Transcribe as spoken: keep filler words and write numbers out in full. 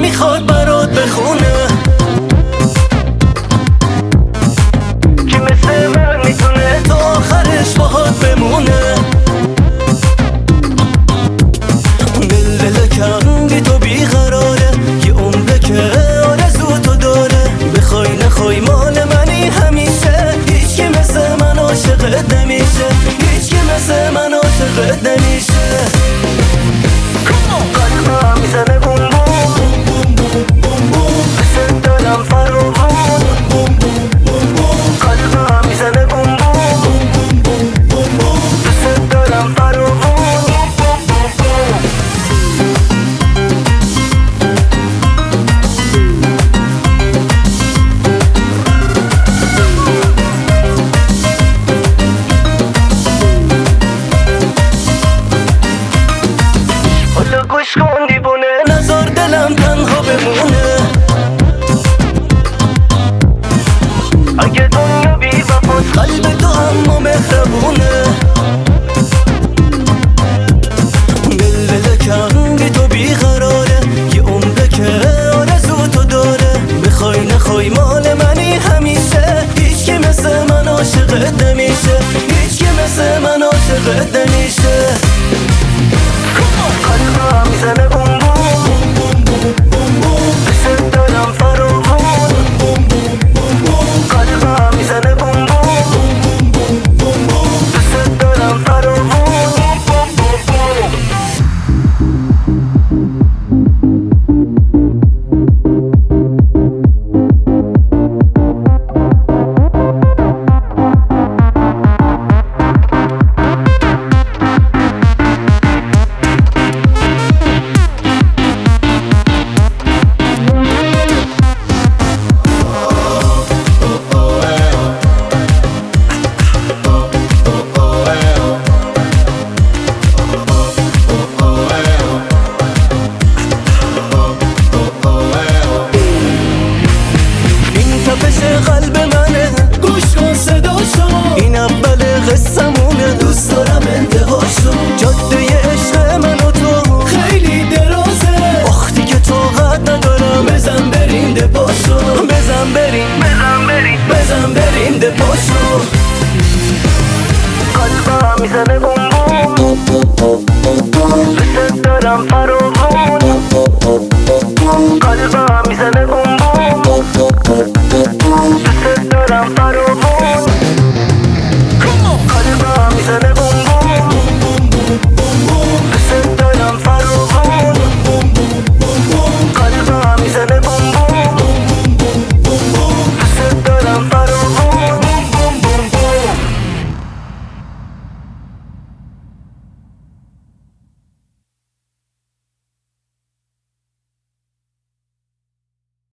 میخواد برات بخونه که مثل من میتونه تا آخرش باهات بمونه. دل کندی تو بیقراره، یه عمره که آرزو تو داره. بخوای نخوای مال منی همیشه، هیچ که مثل من عاشقت نمیشه، هیچ که مثل من عاشقت نمیشه. قلبم میزنه بوم بوم بوم بوم، مثل دلم فراوون. قلبم میزنه بوم بوم بوم بوم، مثل دلم فراوون. حالا گوش کن دیوونه، نذار دلم تنها بمونه. اگه دنیا بی وفاست، قلب تو اما مهربونه. دل کندی تو بیقراره، یه عمره که آرزو تو داره. بخوای نخوای مال منی همیشه، هیچ که مثل من عاشقت نمیشه، هیچ که مثل من عاشقت نمیشه. قلبم میزنه بوم بوم بوم بوم بوم، مثل دلم فراوون. قلبم میزنه بوم بوم بوم بوم، مثل دلم فراوون. قلب منه، گوش کن صداشو، این اول قصه‌مونه. دوست دارم انتهاشو، جاده عشق من و تو خیلی درازه. وقتی که طاقت ندارم، بزن بریم دپاشو، بزن بریم بزن بریم بزن بریم دپاشو. قلبم میزنه بوم بوم، مثل دلم فراوون. قلبم میزنه